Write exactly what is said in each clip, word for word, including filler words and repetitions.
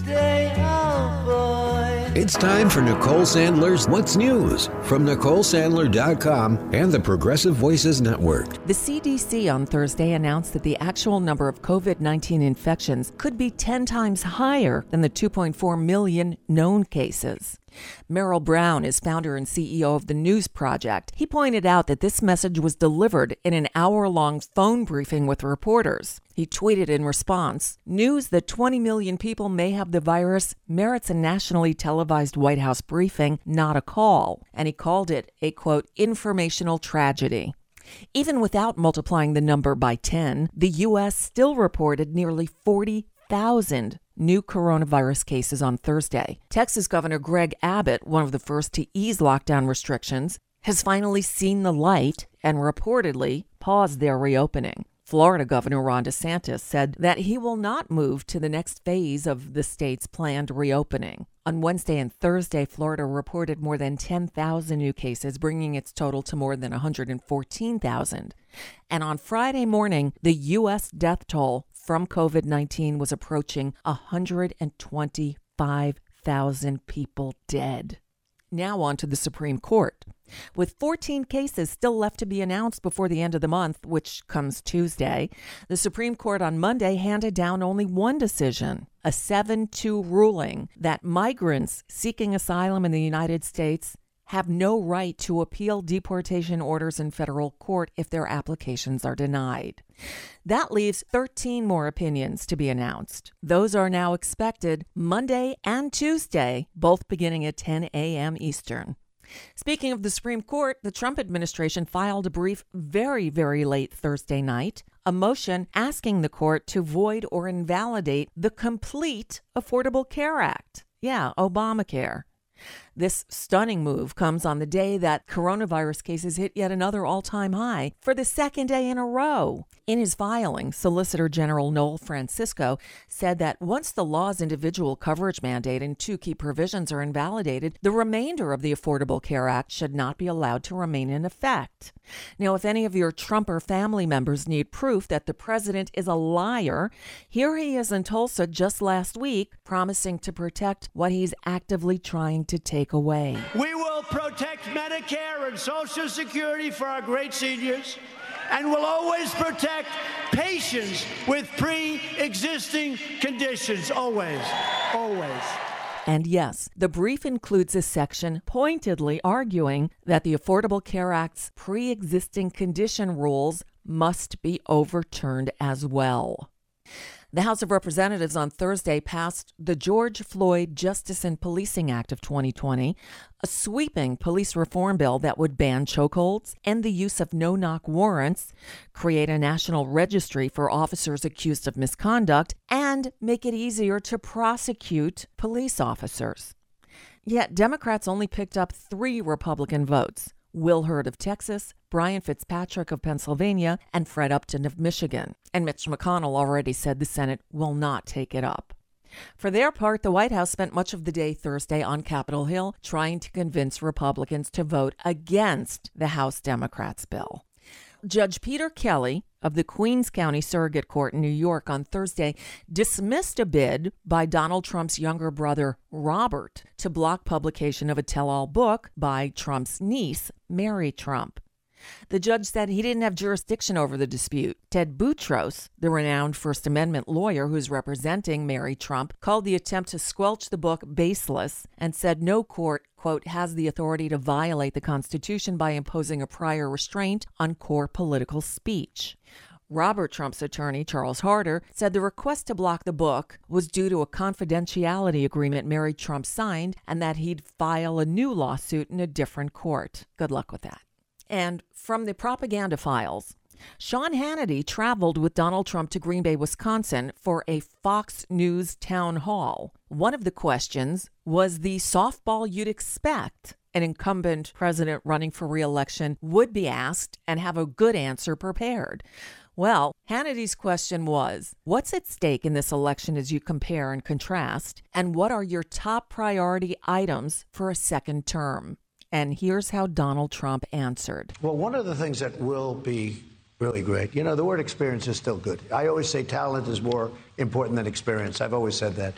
day, oh boy. It's time for Nicole Sandler's What's News from Nicole Sandler dot com and the Progressive Voices Network. The C D C on Thursday announced that the actual number of COVID nineteen infections could be ten times higher than the two point four million known cases. Merrill Brown is founder and C E O of the News Project. He pointed out that this message was delivered in an hour-long phone briefing with reporters. He tweeted in response, "News that twenty million people may have the virus merits a nationally televised White House briefing, not a call." And he called it a, quote, informational tragedy. Even without multiplying the number by ten, the U S still reported nearly forty thousand new coronavirus cases on Thursday. Texas Governor Greg Abbott, one of the first to ease lockdown restrictions, has finally seen the light and reportedly paused their reopening. Florida Governor Ron DeSantis said that he will not move to the next phase of the state's planned reopening. On Wednesday and Thursday, Florida reported more than ten thousand new cases, bringing its total to more than one hundred fourteen thousand. And on Friday morning, the U S death toll from COVID nineteen was approaching one hundred twenty-five thousand people dead. Now on to the Supreme Court. With fourteen cases still left to be announced before the end of the month, which comes Tuesday, the Supreme Court on Monday handed down only one decision, a seven two ruling that migrants seeking asylum in the United States have no right to appeal deportation orders in federal court if their applications are denied. That leaves thirteen more opinions to be announced. Those are now expected Monday and Tuesday, both beginning at ten a.m. Eastern. Speaking of the Supreme Court, the Trump administration filed a brief very, very late Thursday night, a motion asking the court to void or invalidate the complete Affordable Care Act. Yeah, Obamacare. This stunning move comes on the day that coronavirus cases hit yet another all-time high for the second day in a row. In his filing, Solicitor General Noel Francisco said that once the law's individual coverage mandate and two key provisions are invalidated, the remainder of the Affordable Care Act should not be allowed to remain in effect. Now, if any of your Trumper family members need proof that the president is a liar, here he is in Tulsa just last week promising to protect what he's actively trying to take away. We will protect Medicare and Social Security for our great seniors, and will always protect patients with pre-existing conditions. Always, always. And yes, the brief includes a section pointedly arguing that the Affordable Care Act's pre-existing condition rules must be overturned as well. The House of Representatives on Thursday passed the George Floyd Justice and Policing Act of twenty twenty, a sweeping police reform bill that would ban chokeholds, end the use of no-knock warrants, create a national registry for officers accused of misconduct, and make it easier to prosecute police officers. Yet Democrats only picked up three Republican votes: Will Hurd of Texas, Brian Fitzpatrick of Pennsylvania, and Fred Upton of Michigan. And Mitch McConnell already said the Senate will not take it up. For their part, the White House spent much of the day Thursday on Capitol Hill trying to convince Republicans to vote against the House Democrats' bill. Judge Peter Kelly of the Queens County Surrogate Court in New York on Thursday dismissed a bid by Donald Trump's younger brother, Robert, to block publication of a tell-all book by Trump's niece, Mary Trump. The judge said he didn't have jurisdiction over the dispute. Ted Boutros, the renowned First Amendment lawyer who's representing Mary Trump, called the attempt to squelch the book baseless and said no court, quote, has the authority to violate the Constitution by imposing a prior restraint on core political speech. Robert Trump's attorney, Charles Harder, said the request to block the book was due to a confidentiality agreement Mary Trump signed and that he'd file a new lawsuit in a different court. Good luck with that. And from the propaganda files, Sean Hannity traveled with Donald Trump to Green Bay, Wisconsin for a Fox News town hall. One of the questions was the softball you'd expect an incumbent president running for re-election would be asked and have a good answer prepared. Well, Hannity's question was, what's at stake in this election as you compare and contrast? And what are your top priority items for a second term? And here's how Donald Trump answered. Well, one of the things that will be really great, you know, the word experience is still good. I always say talent is more important than experience. I've always said that.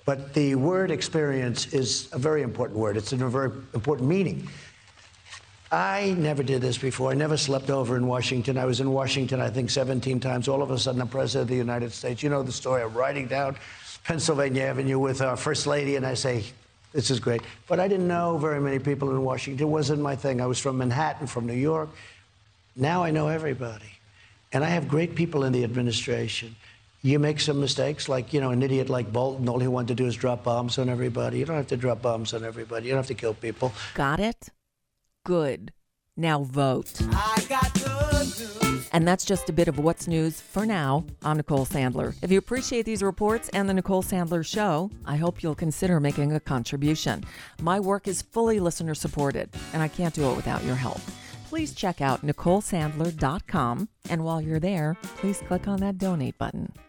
But the word experience is a very important word. It's a very important meaning. I never did this before. I never slept over in Washington. I was in Washington, I think, seventeen times. All of a sudden, I'm president of the United States. You know the story. I'm riding down Pennsylvania Avenue with our First Lady, and I say, this is great. But I didn't know very many people in Washington. It wasn't my thing. I was from Manhattan, from New York. Now I know everybody. And I have great people in the administration. You make some mistakes, like, you know, an idiot like Bolton, all he wanted to do is drop bombs on everybody. You don't have to drop bombs on everybody. You don't have to kill people. Got it? Good. Now vote. I got good news. And that's just a bit of what's news for now. I'm Nicole Sandler. If you appreciate these reports and the Nicole Sandler Show, I hope you'll consider making a contribution. My work is fully listener supported, and I can't do it without your help. Please check out Nicole Sandler dot com, and while you're there, please click on that donate button.